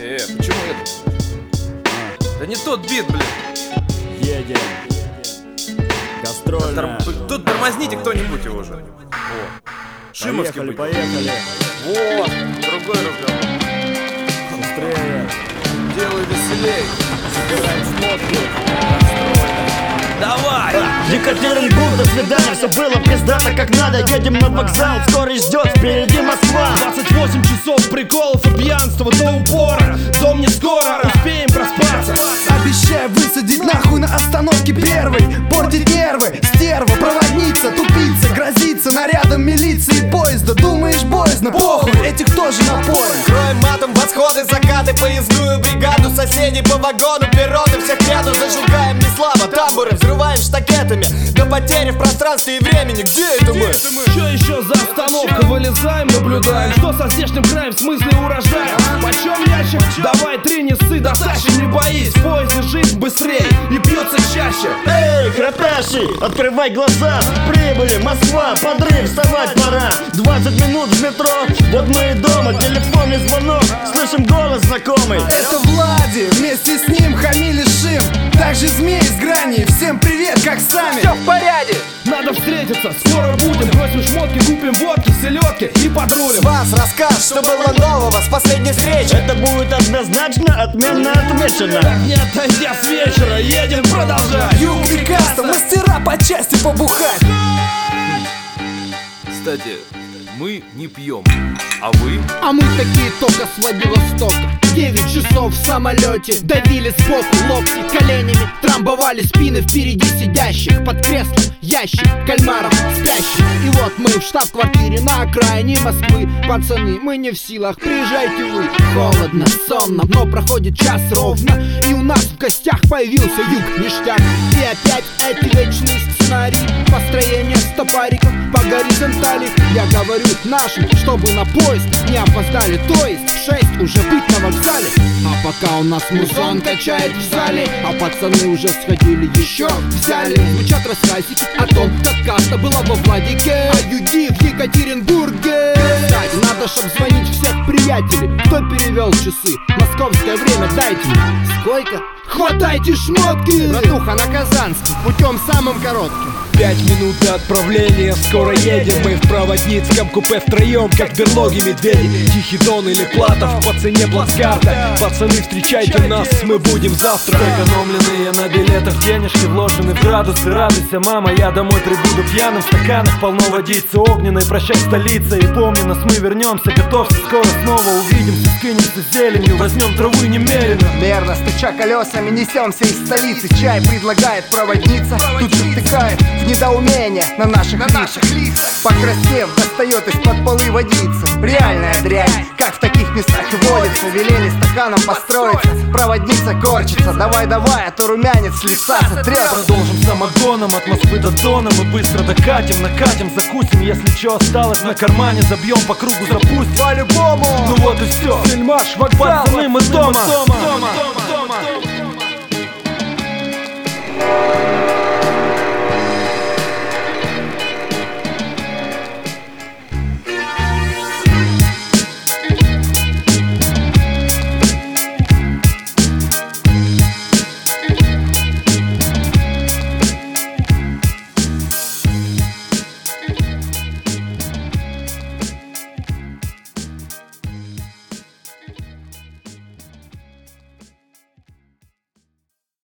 Почему это? Да не тот бит, блин. Едем. Гастрольная. Тут тормозните кто-нибудь его уже. О, Шимовский быть. Поехали. Вот, другой разговор. Быстрее. Делай веселей. Собираем смотки. Давай! Екатеринбург, до свидания, все было пиздато как надо. Едем на вокзал, скоро ждет впереди Москва. 28 часов приколов и пьянства до упора. Дом не скоро, успеем проспаться. Обещаю высадить нахуй на остановке первой. Портить нервы, стерва, проводница, тупица. Грозится нарядом милиции поезда. Думаешь, боязно, похуй, этих тоже напоем. Кроем матом восходы, закаты, поездную бригаду. Соседей по вагону, перроны всех ряду. Зажигаем не слава, тамбуры, взрываем штакетами. До потери в пространстве и времени. Где это мы? Что еще за остановка? Вылезаем, наблюдаем. Что со здешним краем, в смысле урожаем? Почем ящик? Давай 3 не ссы, дотащим, не боись. В поезде жизнь быстрее и пьется чаще. Эй, храпящий, открывай глаза. Прибыли, Москва, подрыв, вставать пора. 20 минут в метро, вот мы и дома. Телефонный звонок, слышим голос знакомый. Это Влади, вместе с ним хамили Шим. Также змей из грани, всем привет, как сами. Все в порядке. Надо встретиться, скоро будем. Бросим шмотки, купим водки, селедки и подрулим. С вас рассказ, что было нового с последней встречи. Это будет однозначно отменно отмечено. Так не отойдя с вечера, едем продолжать. Юг Пикассо, мастера по части побухать. Кстати, мы не пьем, а вы? А мы такие только с Владивостока. 9 часов в самолете, давили сбоку локти коленями, трамбовали спины впереди сидящих. Под креслом ящик кальмаров спящих. И вот мы в штаб-квартире на окраине Москвы. Пацаны, мы не в силах, приезжайте вы. Холодно, сонно, но проходит час ровно, и у нас в гостях появился юг, ништяк. И опять эти вечные сценарии, построение стопариков по горизонтали. Я говорю нашим, чтобы на поезд не опоздали. То есть в 6 уже быть на вокзале. А пока у нас музон качает в зале, а пацаны уже сходили, еще взяли. Звучат рассказики о том, как каста была во Владике, а юги в Екатеринбурге. Кстати, надо чтоб звонить всех приятелей, кто перевел часы. Московское время дайте мне. Сколько? Хватайте шмотки! Братуха, на Казанский, путем самым коротким. 5 минут до отправления, скоро едем. Мы в проводницком купе втроем, как берлоги медведи. Тихий Дон или Платов, по цене плацкарта. Пацаны, встречайте нас, мы будем завтра. Сэкономленные на билетах денежки вложены в градусы. Радуйся, мама, я домой прибуду пьяным. В стаканах полно водицы огненной. Прощай, столица, и помни нас, мы вернемся. Готовься, скоро снова увидимся. Скинемся зеленью, возьмем траву немерено. Мерно стуча колесами, несемся из столицы. Чай предлагает проводница, тут же втыкает в недоумение на наших лицах. Покраснев, достает из-под полы водицы. Реальная дрянь, как в таких местах и водится. Велели стаканом построиться, проводница корчится. Давай-давай, а то румянец с лица сотрет. Продолжим самогоном от Москвы до Дона. Мы быстро докатим, накатим, закусим. Если что осталось на кармане, забьем по кругу, запустим. По-любому. Ну вот и все, сельмаш, вокзал, пацаны, мы дома.